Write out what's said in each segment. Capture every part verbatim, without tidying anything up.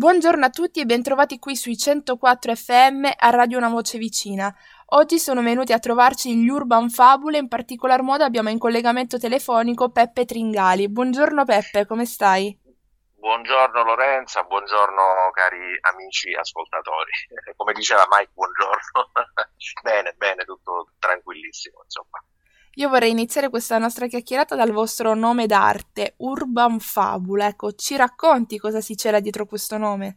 Buongiorno a tutti e bentrovati qui sui centoquattro F M a Radio Una Voce Vicina. Oggi sono venuti a trovarci gli Urban Fabule, in particolar modo abbiamo in collegamento telefonico Peppe Tringali. Buongiorno Peppe, come stai? Buongiorno Lorenza, buongiorno cari amici ascoltatori. Come diceva Mike, buongiorno. Bene, bene, tutto tranquillissimo, insomma. Io vorrei iniziare questa nostra chiacchierata dal vostro nome d'arte, Urban Fabula. Ecco, ci racconti cosa si cela dietro questo nome?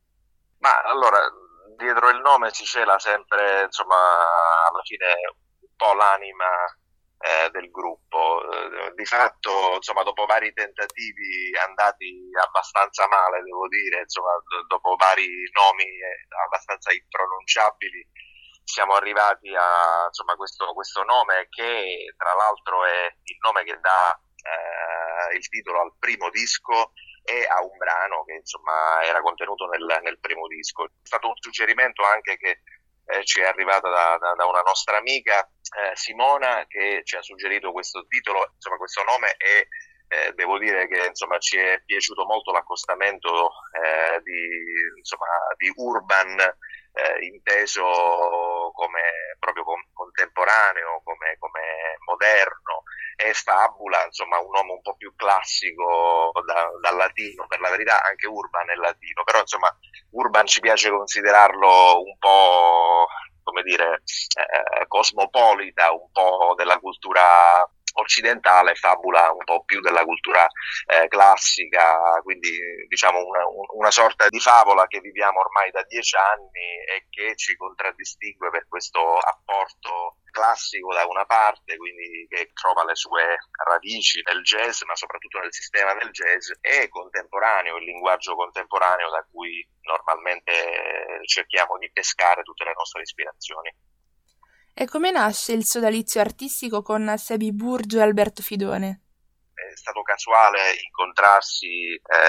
Ma allora, dietro il nome si cela sempre, insomma, alla fine un po' l'anima eh, del gruppo. Eh, di fatto, insomma, dopo vari tentativi andati abbastanza male, devo dire, insomma, d- dopo vari nomi eh, abbastanza impronunciabili, siamo arrivati a insomma, questo, questo nome che tra l'altro è il nome che dà eh, il titolo al primo disco e a un brano che insomma era contenuto nel, nel primo disco. È stato un suggerimento anche che eh, ci è arrivato da, da, da una nostra amica eh, Simona, che ci ha suggerito questo titolo, insomma questo nome, e eh, devo dire che insomma ci è piaciuto molto l'accostamento eh, di, insomma, di urban eh, inteso come proprio com- contemporaneo, come, come moderno, e fabula, insomma un nome un po' più classico da, dal latino. Per la verità anche urban è latino, però insomma urban ci piace considerarlo un po', come dire, eh, cosmopolita, un po' della cultura occidentale, fabula un po' più della cultura eh, classica, quindi diciamo una, una sorta di favola che viviamo ormai da dieci anni e che ci contraddistingue per questo apporto classico da una parte, quindi che trova le sue radici nel jazz, ma soprattutto nel sistema del jazz, e contemporaneo, il linguaggio contemporaneo da cui normalmente cerchiamo di pescare tutte le nostre ispirazioni. E come nasce il sodalizio artistico con Sebi Burgio e Alberto Fidone? È stato casuale incontrarsi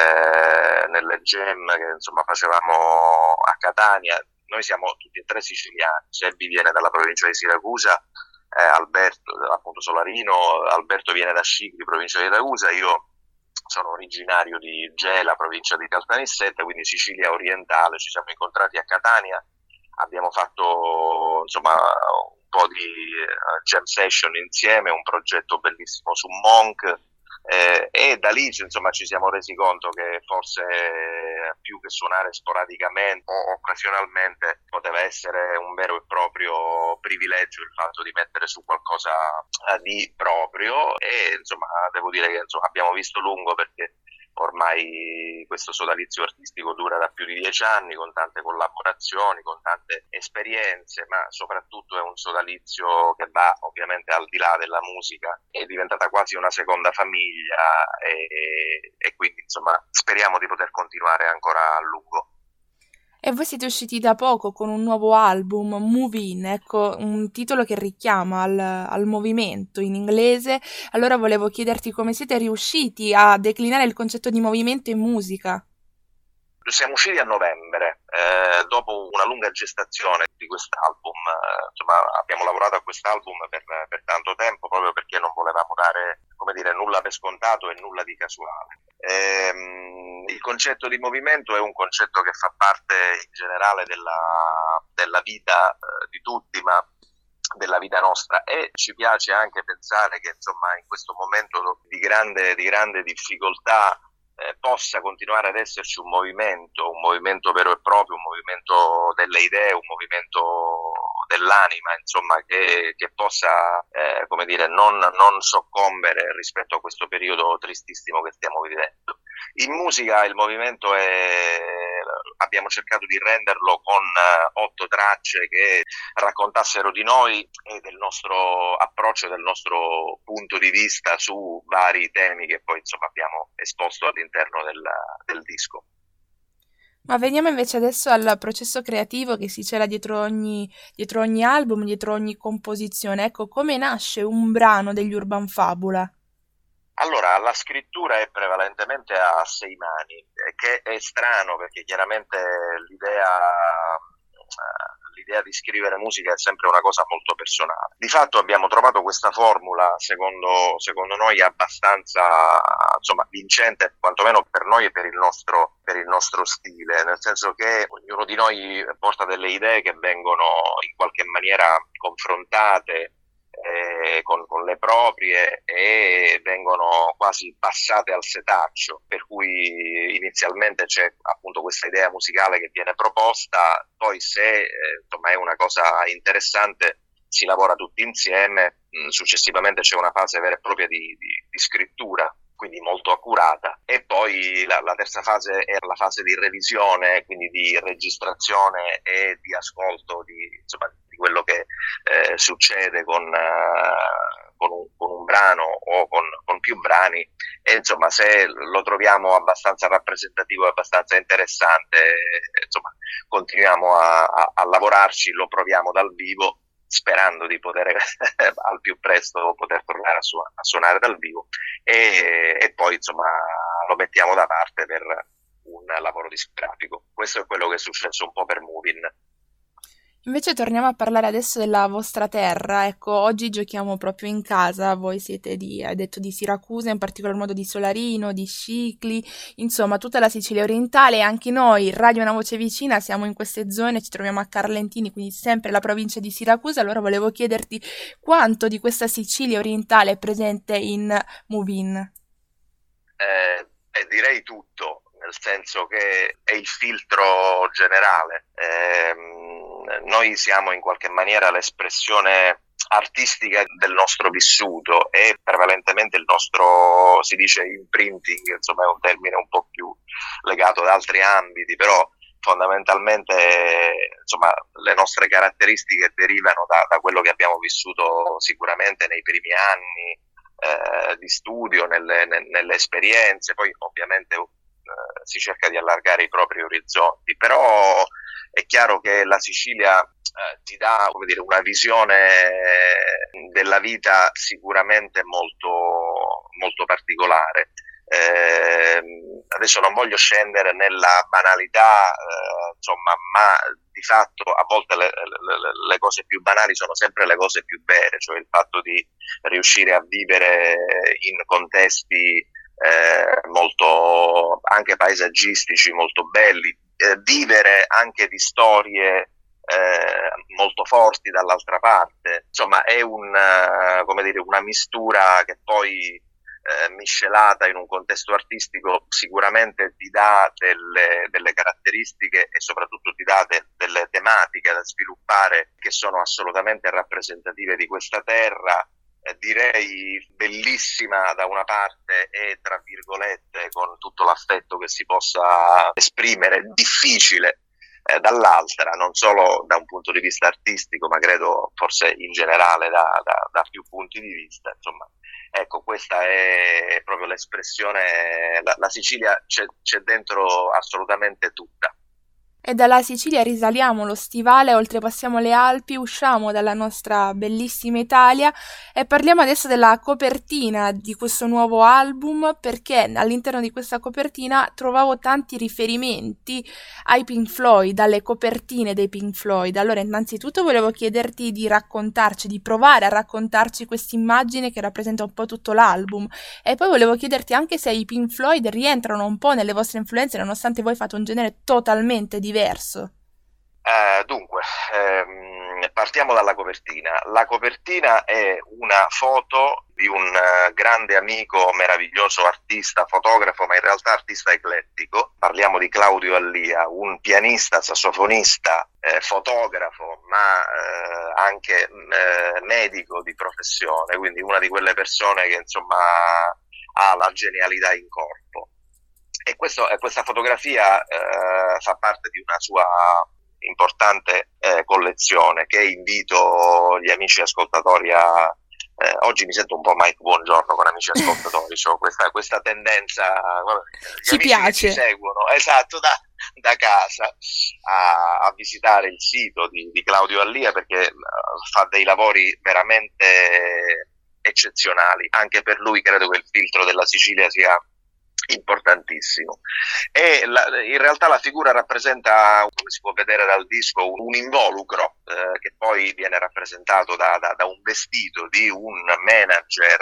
eh, nelle jam che insomma facevamo a Catania. Noi siamo tutti e tre siciliani, Sebi viene dalla provincia di Siracusa, eh, Alberto appunto Solarino, Alberto viene da Scicli, provincia di Ragusa, io sono originario di Gela, provincia di Caltanissetta, quindi Sicilia orientale. Ci siamo incontrati a Catania, abbiamo fatto insomma un po' di jam session insieme, un progetto bellissimo su Monk, eh, e da lì insomma ci siamo resi conto che forse più che suonare sporadicamente o occasionalmente poteva essere un vero e proprio privilegio il fatto di mettere su qualcosa di proprio, e insomma devo dire che insomma, abbiamo visto lungo, perché ormai questo sodalizio artistico dura da più di dieci anni, con tante collaborazioni, con tante esperienze, ma soprattutto è un sodalizio che va ovviamente al di là della musica, è diventata quasi una seconda famiglia, e, e quindi insomma speriamo di poter continuare ancora a lungo. E voi siete usciti da poco con un nuovo album, Move In, ecco, un titolo che richiama al, al movimento in inglese. Allora volevo chiederti come siete riusciti a declinare il concetto di movimento in musica. Siamo usciti a novembre, eh, dopo una lunga gestazione di quest'album. Eh, insomma, abbiamo lavorato a quest'album per, per tanto tempo, proprio perché non volevamo dare, come dire, nulla per scontato e nulla di casuale. Ehm, il concetto di movimento è un concetto che fa parte in generale della, della vita eh, di tutti, ma della vita nostra, e ci piace anche pensare che insomma in questo momento di grande, di grande difficoltà Eh, possa continuare ad esserci un movimento, un movimento vero e proprio, un movimento delle idee, un movimento dell'anima, insomma, che, che possa, eh, come dire, non, non soccombere rispetto a questo periodo tristissimo che stiamo vivendo. In musica il movimento è, abbiamo cercato di renderlo con uh, otto tracce che raccontassero di noi e del nostro approccio, del nostro punto di vista su vari temi che poi insomma abbiamo esposto all'interno del, del disco. Ma veniamo invece adesso al processo creativo che si cela dietro ogni, dietro ogni album, dietro ogni composizione. Ecco, come nasce un brano degli Urban Fabula? Allora, la scrittura è prevalentemente a sei mani, che è strano perché chiaramente l'idea l'idea di scrivere musica è sempre una cosa molto personale. Di fatto abbiamo trovato questa formula, secondo, secondo noi, abbastanza, insomma, vincente, quantomeno per noi e per il nostro, per il nostro stile, nel senso che ognuno di noi porta delle idee che vengono in qualche maniera confrontate Eh, con, con le proprie e vengono quasi passate al setaccio, per cui inizialmente c'è appunto questa idea musicale che viene proposta, poi se eh, insomma è una cosa interessante si lavora tutti insieme, mh, successivamente c'è una fase vera e propria di, di, di scrittura, quindi molto accurata, e poi la, la terza fase è la fase di revisione, quindi di registrazione e di ascolto di, insomma, di quello che eh, succede con, uh, con, un, con un brano o con, con più brani, e insomma se lo troviamo abbastanza rappresentativo e abbastanza interessante, insomma continuiamo a, a, a lavorarci, lo proviamo dal vivo, sperando di poter al più presto poter tornare a, su- a suonare dal vivo, e, e poi insomma lo mettiamo da parte per un lavoro discografico. Questo è quello che è successo un po' per Movin. Invece torniamo a parlare adesso della vostra terra. Ecco, oggi giochiamo proprio in casa, voi siete di, hai detto di Siracusa, in particolar modo di Solarino, di Scicli, insomma tutta la Sicilia orientale, e anche noi, Radio Una Voce Vicina, siamo in queste zone, ci troviamo a Carlentini, quindi sempre la provincia di Siracusa. Allora volevo chiederti quanto di questa Sicilia orientale è presente in Movin? Eh, eh, direi tutto, nel senso che è il filtro generale. Eh, noi siamo in qualche maniera l'espressione artistica del nostro vissuto e prevalentemente il nostro, si dice, imprinting, insomma è un termine un po' più legato ad altri ambiti, però fondamentalmente insomma le nostre caratteristiche derivano da, da quello che abbiamo vissuto sicuramente nei primi anni eh, di studio, nelle, ne, nelle esperienze, poi ovviamente eh, si cerca di allargare i propri orizzonti, però è chiaro che la Sicilia eh, ti dà, come dire, una visione della vita sicuramente molto, molto particolare. Eh, adesso non voglio scendere nella banalità, eh, insomma, ma di fatto a volte le, le, le cose più banali sono sempre le cose più vere, cioè il fatto di riuscire a vivere in contesti eh, molto anche paesaggistici, molto belli, eh, vivere anche di storie eh, molto forti dall'altra parte, insomma è un, uh, come dire, una mistura che poi eh, miscelata in un contesto artistico sicuramente ti dà delle, delle caratteristiche e soprattutto ti dà de, delle tematiche da sviluppare che sono assolutamente rappresentative di questa terra. Eh, direi bellissima da una parte e tra virgolette con tutto l'affetto che si possa esprimere, difficile eh, dall'altra, non solo da un punto di vista artistico ma credo forse in generale da, da, da più punti di vista, insomma. Ecco, questa è proprio l'espressione, la, la Sicilia c'è, c'è dentro assolutamente tutta. E dalla Sicilia risaliamo lo stivale, oltrepassiamo le Alpi, usciamo dalla nostra bellissima Italia e parliamo adesso della copertina di questo nuovo album, perché all'interno di questa copertina trovavo tanti riferimenti ai Pink Floyd, dalle copertine dei Pink Floyd. Allora, innanzitutto volevo chiederti di raccontarci, di provare a raccontarci questa immagine che rappresenta un po' tutto l'album, e poi volevo chiederti anche se i Pink Floyd rientrano un po' nelle vostre influenze, nonostante voi fate un genere totalmente diverso. Diverso. Eh, dunque, ehm, partiamo dalla copertina. La copertina è una foto di un uh, grande amico, meraviglioso artista, fotografo, ma in realtà artista eclettico. Parliamo di Claudio Allia, un pianista, sassofonista, eh, fotografo, ma eh, anche eh, medico di professione, quindi una di quelle persone che insomma ha la genialità in corpo. E questo, questa fotografia eh, fa parte di una sua importante eh, collezione che invito gli amici ascoltatori a... Eh, oggi mi sento un po' Mike Buongiorno con amici ascoltatori, cioè questa, questa tendenza, gli ci amici piace. che ci seguono, esatto, da, da casa a, a visitare il sito di, di Claudio Allia, perché uh, fa dei lavori veramente eccezionali. Anche per lui credo che il filtro della Sicilia sia importantissimo. E la, in realtà la figura rappresenta, come si può vedere dal disco, un, un involucro eh, che poi viene rappresentato da, da, da un vestito di un manager,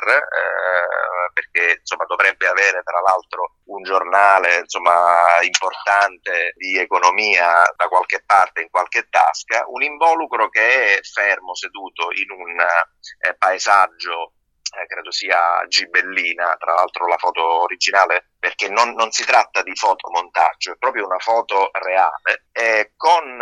eh, perché insomma dovrebbe avere tra l'altro un giornale insomma importante di economia da qualche parte, in qualche tasca, un involucro che è fermo, seduto in un eh, paesaggio, eh, credo sia Gibellina, tra l'altro la foto originale, perché non, non si tratta di fotomontaggio, è proprio una foto reale, eh, con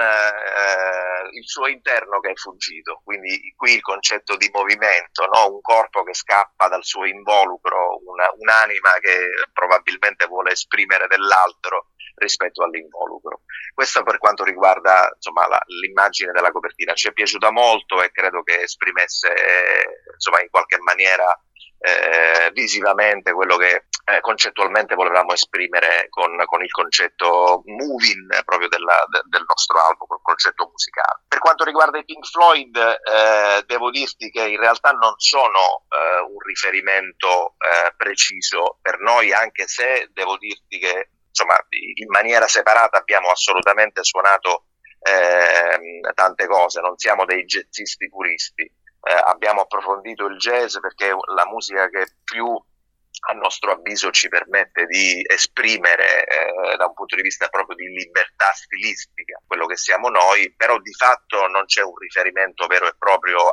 eh, il suo interno che è fuggito, quindi qui il concetto di movimento, no? Un corpo che scappa dal suo involucro, una, un'anima che probabilmente vuole esprimere dell'altro rispetto all'involucro. Questo per quanto riguarda insomma la, l'immagine della copertina. Ci è piaciuta molto e credo che esprimesse eh, insomma in qualche maniera eh, visivamente quello che eh, concettualmente volevamo esprimere con, con il concetto moving eh, proprio della, de, del nostro album, il concetto musicale. Per quanto riguarda i Pink Floyd, eh, devo dirti che in realtà non sono eh, un riferimento eh, preciso per noi, anche se devo dirti che insomma in maniera separata abbiamo assolutamente suonato eh, tante cose, non siamo dei jazzisti puristi, eh, abbiamo approfondito il jazz perché è la musica che più a nostro avviso ci permette di esprimere eh, da un punto di vista proprio di libertà stilistica quello che siamo noi, però di fatto non c'è un riferimento vero e proprio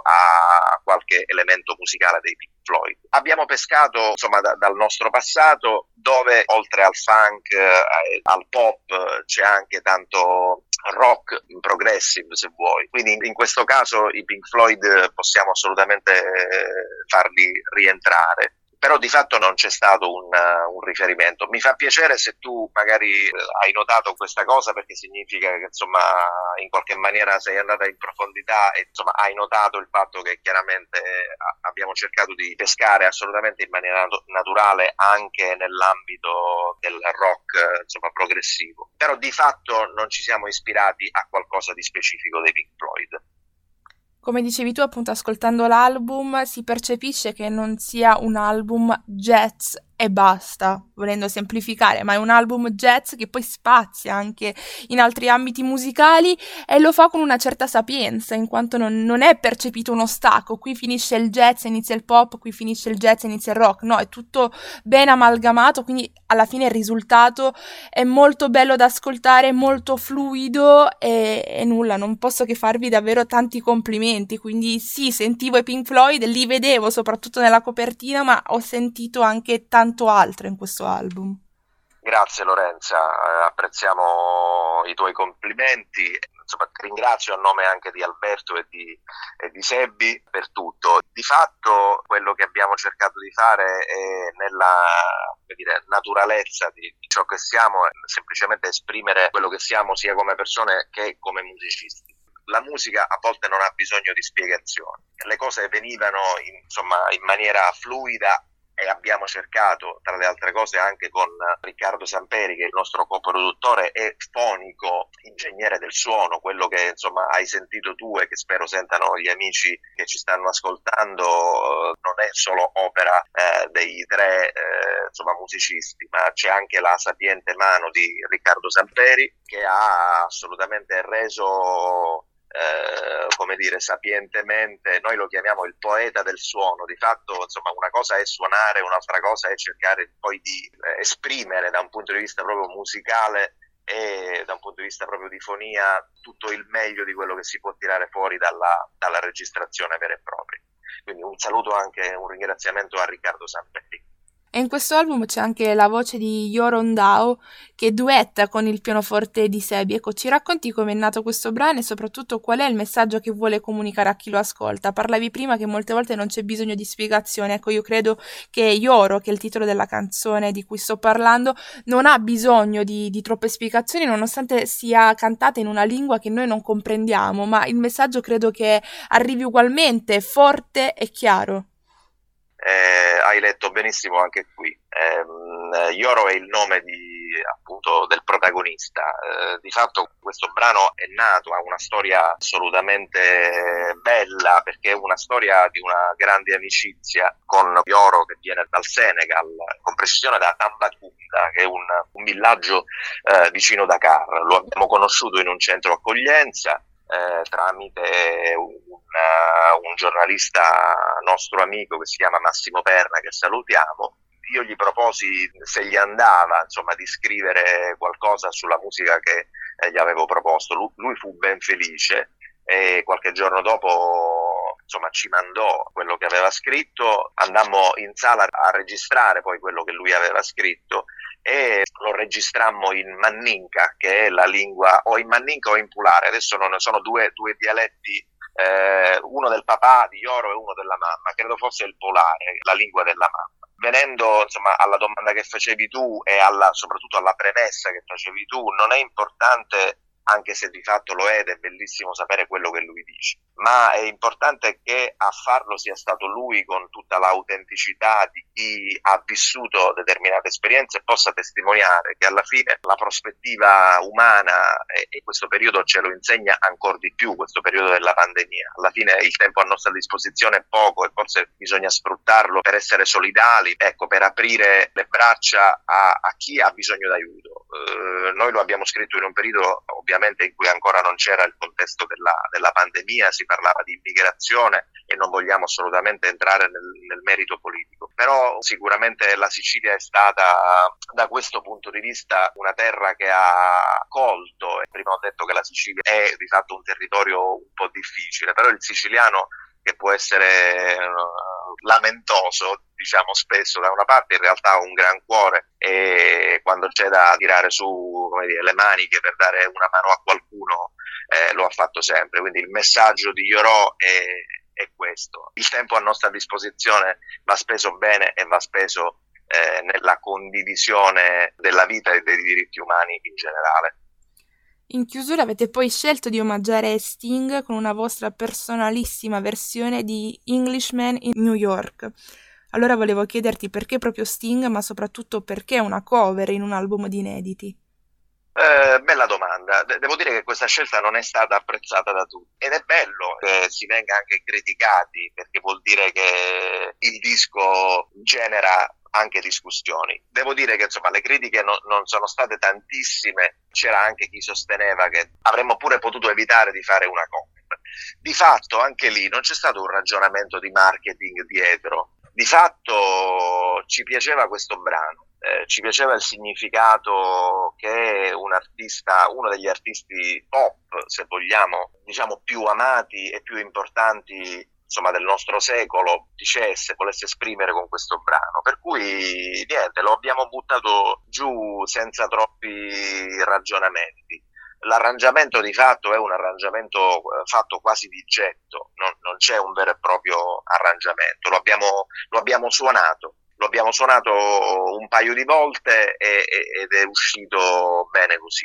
a qualche elemento musicale dei Pink Floyd. Abbiamo pescato insomma da, dal nostro passato, dove oltre al funk, eh, al pop, c'è anche tanto rock progressive se vuoi, quindi in questo caso i Pink Floyd possiamo assolutamente eh, farli rientrare. Però di fatto non c'è stato un, uh, un riferimento. Mi fa piacere se tu magari hai notato questa cosa, perché significa che insomma in qualche maniera sei andata in profondità e insomma hai notato il fatto che chiaramente eh, abbiamo cercato di pescare assolutamente in maniera nat- naturale anche nell'ambito del rock eh, insomma progressivo. Però di fatto non ci siamo ispirati a qualcosa di specifico dei Pink Floyd. Come dicevi tu, appunto, ascoltando l'album si percepisce che non sia un album jazz e basta, volendo semplificare, ma è un album jazz che poi spazia anche in altri ambiti musicali e lo fa con una certa sapienza, in quanto non, non è percepito uno stacco, qui finisce il jazz e inizia il pop, qui finisce il jazz e inizia il rock, no, è tutto ben amalgamato, quindi alla fine il risultato è molto bello da ascoltare, molto fluido e, e nulla, non posso che farvi davvero tanti complimenti, quindi sì, sentivo i Pink Floyd, li vedevo soprattutto nella copertina, ma ho sentito anche tanto altro in questo album. Grazie Lorenza, eh, apprezziamo i tuoi complimenti, insomma ti ringrazio a nome anche di Alberto e di, e di Sebbi per tutto. Di fatto quello che abbiamo cercato di fare è nella come dire, naturalezza di, di ciò che siamo, è semplicemente esprimere quello che siamo sia come persone che come musicisti. La musica a volte non ha bisogno di spiegazioni, le cose venivano in, insomma, in maniera fluida e abbiamo cercato, tra le altre cose, anche con Riccardo Samperi, che è il nostro coproduttore e fonico, ingegnere del suono, quello che insomma hai sentito tu e che spero sentano gli amici che ci stanno ascoltando, non è solo opera eh, dei tre eh, insomma musicisti, ma c'è anche la sapiente mano di Riccardo Samperi che ha assolutamente reso Eh, come dire, sapientemente, noi lo chiamiamo il poeta del suono. Di fatto insomma una cosa è suonare, un'altra cosa è cercare poi di eh, esprimere da un punto di vista proprio musicale e da un punto di vista proprio di fonia tutto il meglio di quello che si può tirare fuori dalla, dalla registrazione vera e propria. Quindi un saluto, anche un ringraziamento a Riccardo Samperi. E in questo album c'è anche la voce di Yoron Dao che duetta con il pianoforte di Sebi. Ecco, ci racconti come è nato questo brano e soprattutto qual è il messaggio che vuole comunicare a chi lo ascolta. Parlavi prima che molte volte non c'è bisogno di spiegazione. Ecco, io credo che Yoro, che è il titolo della canzone di cui sto parlando, non ha bisogno di, di troppe spiegazioni, nonostante sia cantata in una lingua che noi non comprendiamo, ma il messaggio credo che arrivi ugualmente forte e chiaro. Eh, hai letto benissimo anche qui. Eh, Yoro è il nome di appunto del protagonista. Eh, di fatto questo brano è nato, ha una storia assolutamente bella, perché è una storia di una grande amicizia con Yoro, che viene dal Senegal, con precisione da Tambacounda, che è un, un villaggio eh, vicino Dakar. Lo abbiamo conosciuto in un centro accoglienza eh, tramite un, un giornalista nostro amico che si chiama Massimo Perna, che salutiamo. Io gli proposi se gli andava, insomma, di scrivere qualcosa sulla musica che eh, gli avevo proposto. Lui, lui fu ben felice e qualche giorno dopo, insomma, ci mandò quello che aveva scritto. Andammo in sala a registrare poi quello che lui aveva scritto e lo registrammo in Maninka, che è la lingua, o in Maninka o in Pulare. Adesso non ne sono due, due dialetti, eh, uno del papà di Yoro e uno della mamma. Credo fosse il Polare, la lingua della mamma. Venendo, insomma, alla domanda che facevi tu e alla, soprattutto alla premessa che facevi tu, non è importante, anche se di fatto lo è, ed è bellissimo sapere quello che lui dice, ma è importante che a farlo sia stato lui, con tutta l'autenticità di chi ha vissuto determinate esperienze, e possa testimoniare che alla fine la prospettiva umana, e, e questo periodo ce lo insegna ancora di più, questo periodo della pandemia, alla fine il tempo a nostra disposizione è poco e forse bisogna sfruttarlo per essere solidali, ecco, per aprire le braccia a, a chi ha bisogno d'aiuto. Eh, noi lo abbiamo scritto in un periodo ovviamente in cui ancora non c'era il contesto della, della pandemia, si parlava di immigrazione e non vogliamo assolutamente entrare nel, nel merito politico, però sicuramente la Sicilia è stata da questo punto di vista una terra che ha colto, e prima ho detto che la Sicilia è di fatto un territorio un po' difficile, però il siciliano, che può essere uh, lamentoso, diciamo spesso da una parte, in realtà ha un gran cuore, e quando c'è da tirare su, come dire, le maniche per dare una mano a qualcuno, eh, lo ha fatto sempre. Quindi il messaggio di Yoro è, è questo: il tempo a nostra disposizione va speso bene e va speso eh, nella condivisione della vita e dei diritti umani in generale. In chiusura avete poi scelto di omaggiare Sting con una vostra personalissima versione di Englishman in New York. Allora volevo chiederti perché proprio Sting, ma soprattutto perché una cover in un album di inediti? Eh, bella domanda. De- devo dire che questa scelta non è stata apprezzata da tutti, ed è bello che si venga anche criticati, perché vuol dire che il disco genera anche discussioni. Devo dire che, insomma, le critiche no, non sono state tantissime, c'era anche chi sosteneva che avremmo pure potuto evitare di fare una cover. Di fatto anche lì non c'è stato un ragionamento di marketing dietro, di fatto ci piaceva questo brano. Eh, ci piaceva il significato che un artista, uno degli artisti pop, se vogliamo, diciamo più amati e più importanti, insomma, del nostro secolo, dicesse, volesse esprimere con questo brano. Per cui niente, lo abbiamo buttato giù senza troppi ragionamenti. L'arrangiamento di fatto è un arrangiamento fatto quasi di getto, non, non c'è un vero e proprio arrangiamento, lo abbiamo, lo abbiamo suonato. Lo abbiamo suonato un paio di volte e, e, ed è uscito bene così.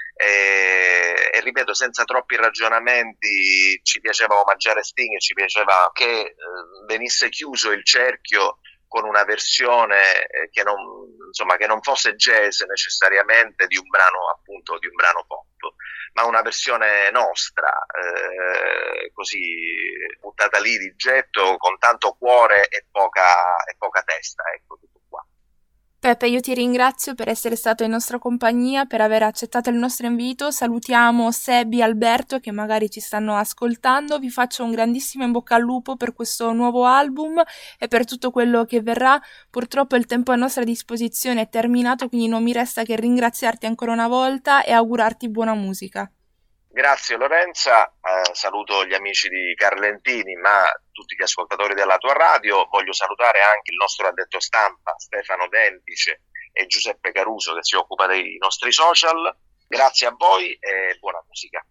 E, e ripeto, senza troppi ragionamenti, ci piaceva omaggiare Sting e ci piaceva che eh, venisse chiuso il cerchio con una versione eh, che non, insomma, che non fosse jazz necessariamente di un brano, appunto, di un brano pop, ma una versione nostra, eh, così buttata lì di getto, con tanto cuore e poca, e poca testa, ecco, tutto qua. Peppe, io ti ringrazio per essere stato in nostra compagnia, per aver accettato il nostro invito. Salutiamo Sebi e Alberto che magari ci stanno ascoltando. Vi faccio un grandissimo in bocca al lupo per questo nuovo album e per tutto quello che verrà. Purtroppo il tempo a nostra disposizione è terminato, quindi non mi resta che ringraziarti ancora una volta e augurarti buona musica. Grazie Lorenza, eh, saluto gli amici di Carlentini, ma tutti gli ascoltatori della tua radio. Voglio salutare anche il nostro addetto stampa Stefano Dentice e Giuseppe Caruso, che si occupa dei nostri social. Grazie a voi e buona musica.